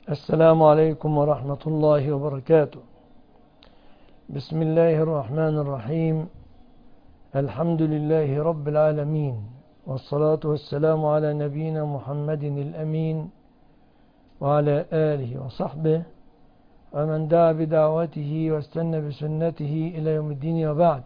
السلام عليكم ورحمة الله وبركاته. بسم الله الرحمن الرحيم. الحمد لله رب العالمين، والصلاة والسلام على نبينا محمد الأمين وعلى آله وصحبه ومن دعا بدعوته واستنى بسنته إلى يوم الدين، وبعد.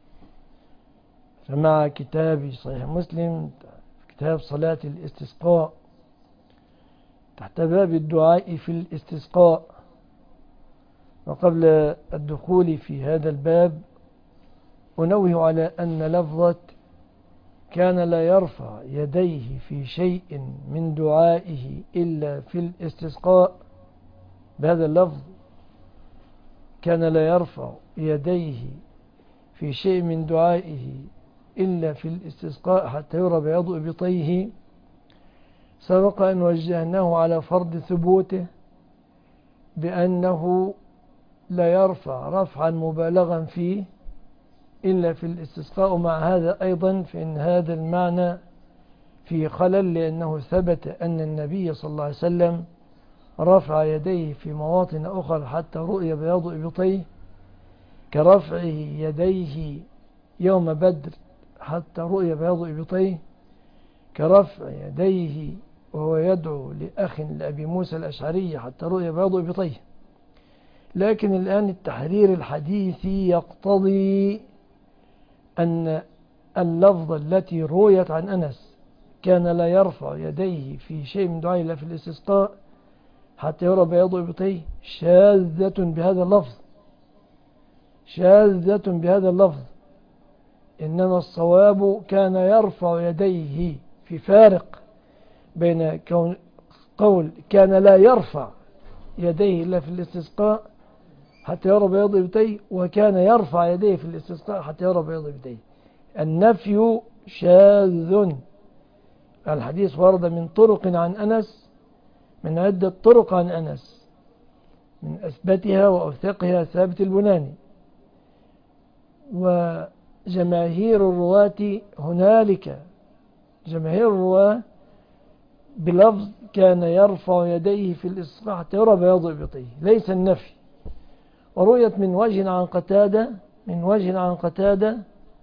فمع كتاب صحيح مسلم، كتاب صلاة الاستسقاء، تحت باب الدعاء في الاستسقاء. وقبل الدخول في هذا الباب أنوه على أن لفظة كان لا يرفع يديه في شيء من دعائه إلا في الاستسقاء، بهذا اللفظ كان لا يرفع يديه في شيء من دعائه إلا في الاستسقاء حتى يرى بياض إبطيه، سبق أن وجهناه على فرض ثبوته بأنه لا يرفع رفعا مبالغا فيه إلا في الاستسقاء. ومع هذا أيضا فإن هذا المعنى فيه خلل، لأنه ثبت أن النبي صلى الله عليه وسلم رفع يديه في مواطن أخرى حتى رؤي بياض إبطيه، كرفعه يديه يوم بدر حتى رؤي بياض إبطيه، كرفع يديه وهو يدعو لأخ لأبي موسى الأشعري حتى رؤي بياض إبطيه. لكن الآن التحرير الحديثي يقتضي أن اللفظة التي رويت عن أنس كان لا يرفع يديه في شيء من دعائه إلا في الاستسقاء حتى يرى بياض إبطيه شاذة بهذا اللفظ، شاذة بهذا اللفظ. إنما الصواب كان يرفع يديه، في فارق بين قول كان لا يرفع يديه إلا في الاستسقاء حتى يرى بياض إبطيه، وكان يرفع يديه في الاستسقاء حتى يرى بياض إبطيه. النفي شاذ. الحديث ورد من طرق عن أنس، من عدة طرق عن أنس، من أثبتها وأوثقها ثابت البناني. وجماهير الرواة هنالك، جماهير الرواة بلفظ كان يرفع يديه في الاستسقاء حتى يرى بياض إبطيه، ليس النفي. ورؤيت من وجه عن قتادة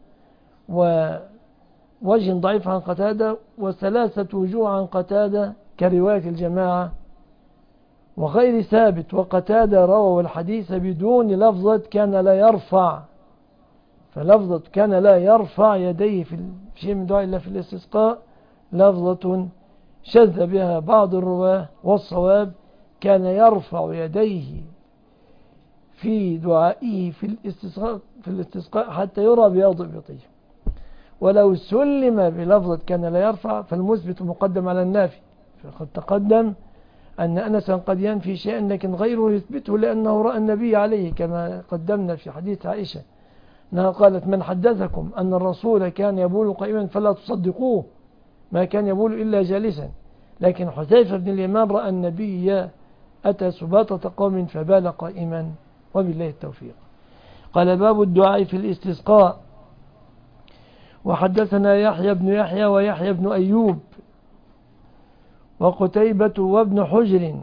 ووجه ضعيف عن قتادة وثلاثة وجوه عن قتادة كرواية الجماعة وغير ثابت. وقتادة روى الحديث بدون لفظة كان لا يرفع، فلفظة كان لا يرفع يديه في شيء من دعاء الله في الاستسقاء لفظة شذ بها بعض الرواه، والصواب كان يرفع يديه في دعائه في الاستسقاء حتى يرى بياض إبطيه. ولو سلم بلفظة كان لا يرفع فالمثبت مقدم على النافي، فقد تقدم أن أنسا قد ينفي شيئا لكن غيره يثبته لأنه رأى النبي عليه، كما قدمنا في حديث عائشة أنها قالت: من حدثكم أن الرسول كان يبول قائما فلا تصدقوه، ما كان يبول إلا جالسا. لكن حذيفة بن اليمان رأى النبي أتى سباطة قوم فبال قائما، وبالله التوفيق. قال: باب الدعاء في الاستسقاء. وحدثنا يحيى بن يحيى ويحيى بن أيوب وقتيبة وابن حجر.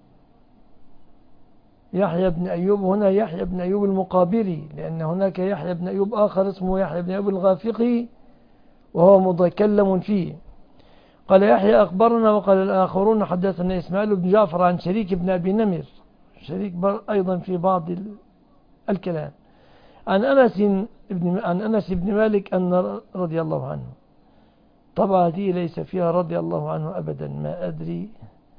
يحيى بن أيوب هنا يحيى بن أيوب المقابري، لأن هناك يحيى بن أيوب آخر اسمه يحيى بن أيوب الغافقي وهو متكلم فيه. قال يحيى: أخبرنا. وقال الآخرون: حدثنا إسماعيل بن جعفر عن شريك بن أبي نمر، شريك أيضا في بعض الكلام، عن أنس بن مالك أن رضي الله عنه. طبعا دي ليس فيها رضي الله عنه أبدا، ما أدري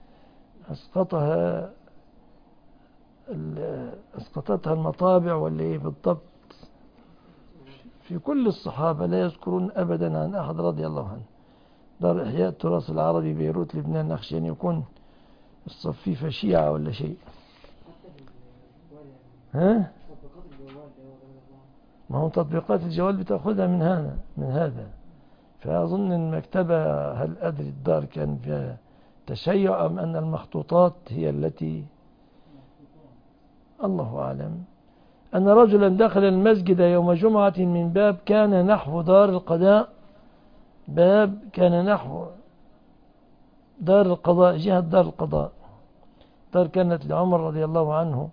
أسقطتها المطابع ولا إيه بالضبط. في كل الصحابة لا يذكرون أبدا عن أحد رضي الله عنه. دار إحياء التراث العربي بيروت لبنان، أخشى أن يكون الصفيفة شيعة ولا شيء. ها؟ ما هو تطبيقات الجوال بتأخذها من هذا. فأظن المكتبة، هل أدري الدار كان فيها تشيع أم أن المخطوطات هي التي، الله أعلم. أن رجلا دخل المسجد يوم جمعة من باب كان نحو دار القضاء، باب كان نحو دار القضاء، جهة دار القضاء، دار كانت لعمر رضي الله عنه.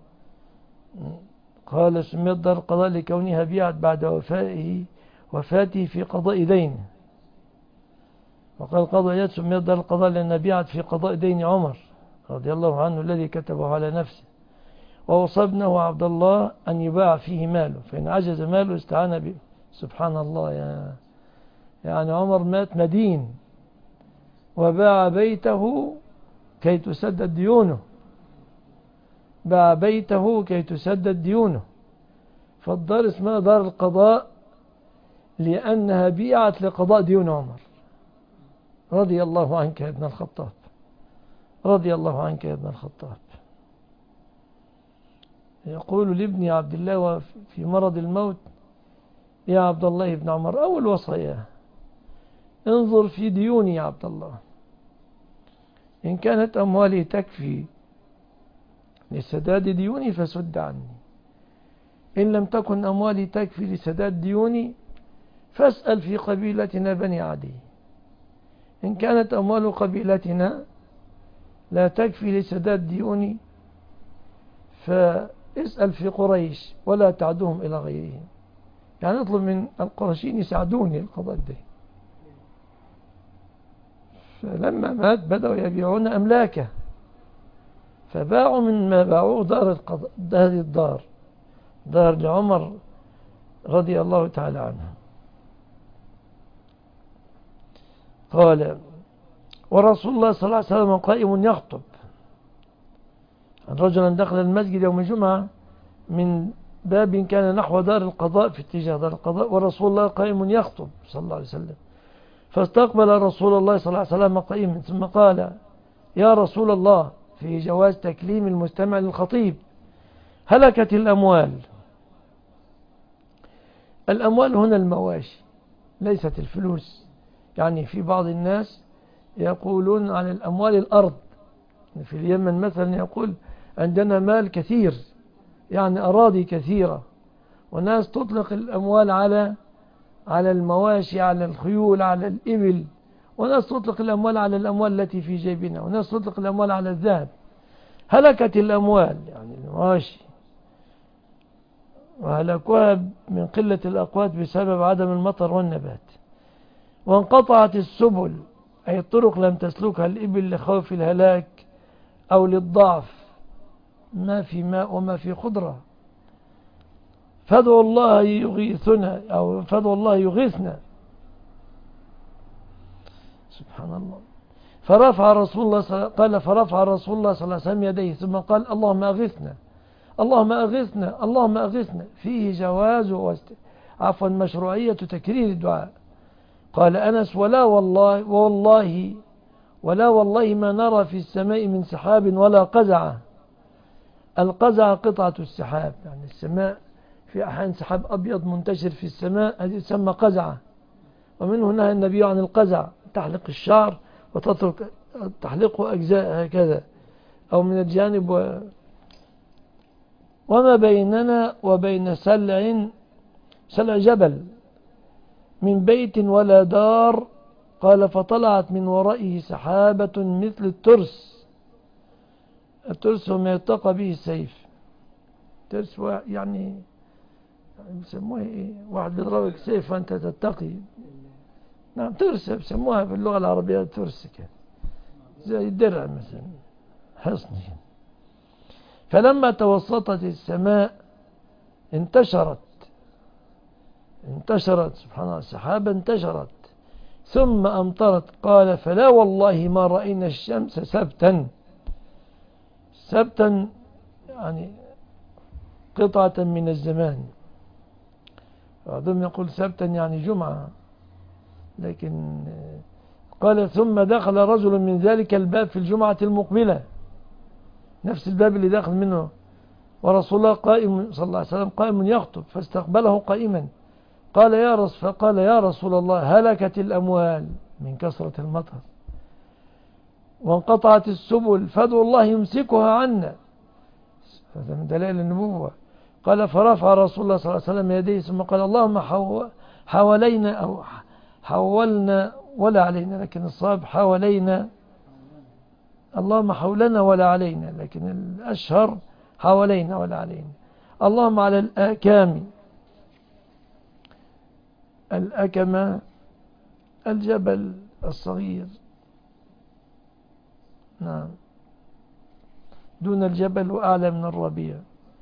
قال سميت دار القضاء لكونها بيعت بعد وفاته في قضاء دينه. وقال قاضي عياض سميت دار القضاء لأنها بيعت في قضاء دين عمر رضي الله عنه الذي كتبه على نفسه، ووصى ابنه عبد الله أن يباع فيه ماله، فإن عجز ماله استعان به. سبحان الله، يعني عمر مات مدين وباع بيته كي تسدد ديونه، باع بيته كي تسدد ديونه. فالدار اسمها دار القضاء لأنها بيعت لقضاء ديون عمر. رضي الله عنك يا ابن الخطاب، رضي الله عنك يا ابن الخطاب. يقول لابن عبد الله في مرض الموت: يا عبد الله بن عمر، أول وصاياه: انظر في ديوني يا عبد الله، إن كانت أموالي تكفي لسداد ديوني فسد عني، إن لم تكن أموالي تكفي لسداد ديوني فاسأل في قبيلتنا بني عدي، إن كانت أموال قبيلتنا لا تكفي لسداد ديوني فاسأل في قريش ولا تعدهم إلى غيرهم. يعني اطلب من القرشيين يساعدوني القضاء الدين. فلما مات بدأوا يبيعون أملاكه، فباعوا من ما باعوه دار القضاء، هذه الدار دار لعمر رضي الله تعالى عنه. قال: ورسول الله صلى الله عليه وسلم قائم يخطب. رجلا دخل المسجد يوم الجمعة من باب كان نحو دار القضاء في اتجاه دار القضاء، ورسول الله قائم يخطب صلى الله عليه وسلم، فاستقبل رسول الله صلى الله عليه وسلم قائما ثم قال: يا رسول الله، في جواز تكليم المستمع للخطيب. هلكت الأموال. الأموال هنا المواشي ليست الفلوس. يعني في بعض الناس يقولون عن الأموال الأرض. في اليمن مثلا يقول عندنا مال كثير، يعني أراضي كثيرة، وناس تطلق الأموال على المواشي، على الخيول، على الإبل، وناس تطلق الأموال على الأموال التي في جيبنا، وناس تطلق الأموال على الذهب. هلكت الأموال يعني المواشي، وهلكوها من قلة الأقوات بسبب عدم المطر والنبات. وانقطعت السبل، أي الطرق لم تسلكها الإبل لخوف الهلاك أو للضعف، ما في ماء وما في خضرة. فادعوا الله يغيثنا، أو فادعوا الله يغيثنا. سبحان الله. فرفع رسول الله صلى الله عليه وسلم يديه ثم قال: اللهم أغثنا، اللهم أغثنا، اللهم أغثنا. فيه جواز مشروعية تكرير الدعاء. قال أنس: ولا والله ما نرى في السماء من سحاب ولا قزعة. القزعة قطعة السحاب، يعني السماء في أحيان سحاب أبيض منتشر في السماء، هذه تسمى قزعة. ومنه نهى النبي عن القزع، تحلق الشعر وتترك تحلقه أجزاء هكذا أو من الجانب. وما بيننا وبين سلع جبل من بيت ولا دار. قال: فطلعت من ورائه سحابة مثل الترس. الترس هو ما يتقى به السيف. ترس يعني بيسموه ايه؟ واحد بيضربك سيف وانت تتقي. نعم، ترس بيسموها باللغة العربية ترس كده، زي الدرع مثلا، حصن. فلما توسطت السماء انتشرت سبحان الله، السحابة انتشرت ثم أمطرت. قال: فلا والله ما رأينا الشمس سبتا يعني قطعة من الزمان. بعضهم يقول سبتا يعني جمعة، لكن قال: ثم دخل رجل من ذلك الباب في الجمعة المقبلة، نفس الباب اللي دخل منه، ورسول الله قائم صلى الله عليه وسلم قائم يخطب، فاستقبله قائما. فقال: يا رسول الله، هلكت الأموال من كثرة المطر، وانقطعت السبل، فادعوا الله يمسكها عنا. هذا من دلائل النبوة. قال: فرفع رسول الله صلى الله عليه وسلم يديه ثم قال: اللهم حوالينا، أو حولنا ولا علينا، لكن الصواب حوالينا اللهم حولنا ولا علينا، لكن الأشهر حوالينا ولا علينا. اللهم على الآكام. الأكمة الجبل الصغير، نعم، دون الجبل وأعلى من الربيع.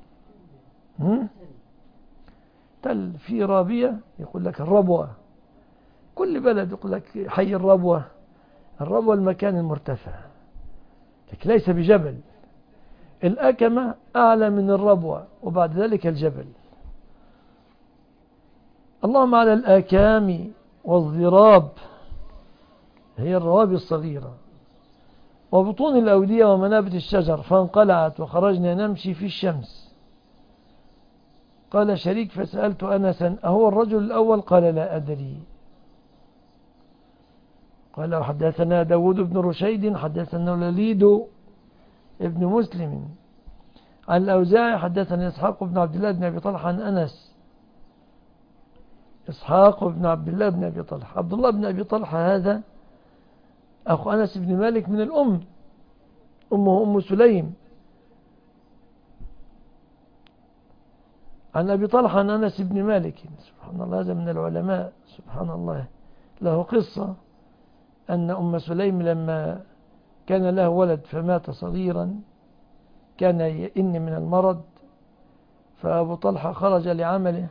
تل في رابية يقول لك الربوة، كل بلد يقول لك حي الربوة. الربوة المكان المرتفع، لكن ليس بجبل. الأكمة أعلى من الربوة وبعد ذلك الجبل. اللهم على الآكام والضراب، هي الروابي الصغيرة، وبطون الأودية ومنابت الشجر، فانقلعت وخرجنا نمشي في الشمس. قال شريك فسألت أنسا أهو الرجل الأول؟ قال لا أدري. قال حدثنا داود بن رشيد حدثنا الوليد ابن مسلم عن الأوزاعي حدثنا إسحاق بن عبد الله بن أبي طلحة عن أنس. إسحاق بن عبد الله بن أبي طلحة، عبد الله بن أبي طلحة هذا أخو أنس بن مالك من الأم، أمه أم سليم، عن أبي طلحة عن أنس بن مالك. سبحان الله، هذا من العلماء سبحان الله، له قصة أن أم سليم لما كان له ولد فمات صغيرا، كان يئن من المرض، فأبو طلحة خرج لعمله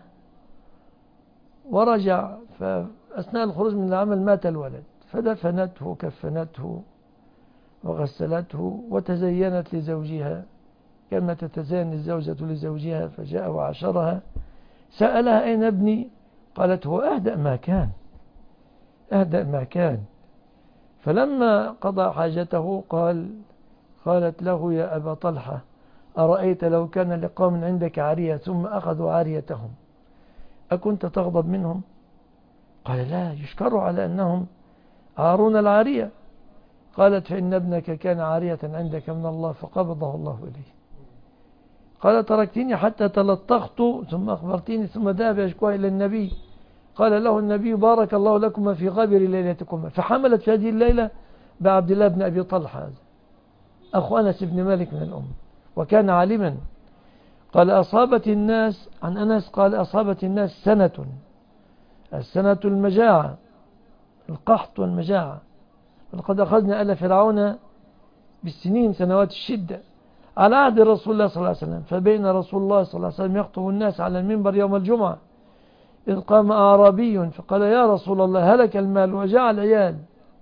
ورجع، فأثناء الخروج من العمل مات الولد، فدفنته كفنته وغسلته وتزينت لزوجها كما تتزين الزوجة لزوجها، فجاء وعشرها، سألها أين ابني؟ قالت هو أهدأ ما كان، أهدأ ما كان. فلما قضى حاجته قالت له يا أبا طلحة أرأيت لو كان لقوم عندك عارية ثم أخذوا عاريتهم أكنت تغضب منهم؟ قال لا، يشكروا على أنهم عارون العارية. قالت فإن ابنك كان عارية عندك من الله فقبضه الله إليه. قال تركتني حتى تلطخت ثم أخبرتني، ثم ذهب يشكوها إلى النبي، قال له النبي بارك الله لكما في غابر ليلتكما. فحملت في هذه الليلة بعبد الله بن أبي طلحة أخو أنس بن مالك من الأم، وكان عالما. قال أصابت الناس، عن أنس قال أصابت الناس سنة، السنة المجاعة، القحط والمجاعة، ولقد أخذنا آل فرعون بالسنين سنوات الشدة على عهد رسول الله صلى الله عليه وسلم. فبين رسول الله صلى الله عليه وسلم يخطب الناس على المنبر يوم الجمعة إذ قام أعرابي فقال يا رسول الله هلك المال وجاع العيال.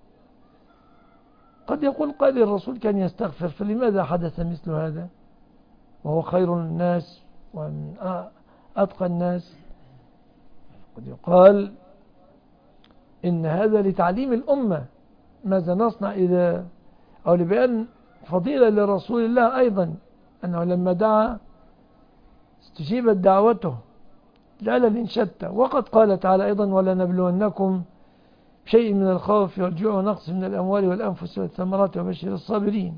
قد يقول قال الرسول كان يستغفر، فلماذا حدث مثل هذا وهو خير الناس ومن أتقى الناس؟ قد يقال إن هذا لتعليم الأمة ماذا نصنع إذا، أو لبيان فضيلة لرسول الله أيضا، أنه لما دعا استجيبت دعوته لعلل شتى. وقد قال تعالى أيضا ولنبلونكم شيء من الخوف والجوع ونقص من الأموال والأنفس والثمرات وبشر الصابرين.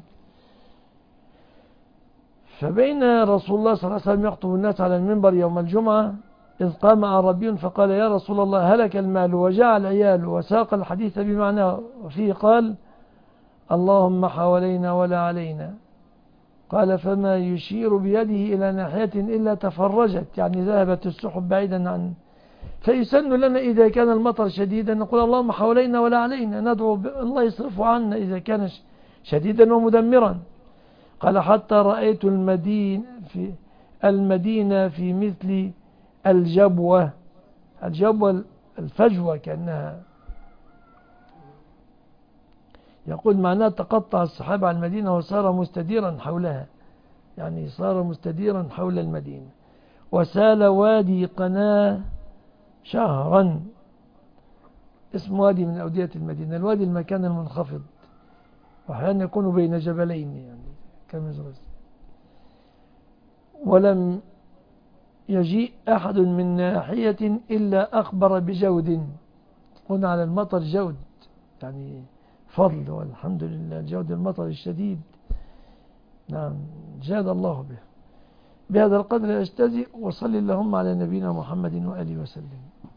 فبين رسول الله صلى الله عليه وسلم يخطب الناس على المنبر يوم الجمعة إذ قام أعرابي فقال يا رسول الله هلك المال وجاع العيال، وساق الحديث بمعناه، وفيه قال اللهم حوالينا ولا علينا. قال فما يشير بيده إلى ناحية إلا تفرجت، يعني ذهبت السحب بعيدا عن. فيسن لنا إذا كان المطر شديدا نقول اللهم حوالينا ولا علينا، ندعو الله يصرفه عنا إذا كان شديدا ومدمرا. قال حتى رأيت المدينة في مثل الجبوة، الجبوة الفجوة كأنها، يقول معناه تقطع السحاب عن المدينة وصار مستديرا حولها، يعني صار مستديرا حول المدينة. وسال وادي قناة شهرا، اسم وادي من أودية المدينة. الوادي المكان المنخفض، وأحيانا يكون بين جبلين يعني كمزرز. ولم يجيء أحد من ناحية إلا أخبر بجود. قلنا على المطر جود يعني فضل، والحمد لله جود المطر الشديد، نعم جاد الله به. بهذا القدر أجتزئ، وصل اللهم على نبينا محمد وآله وسلم.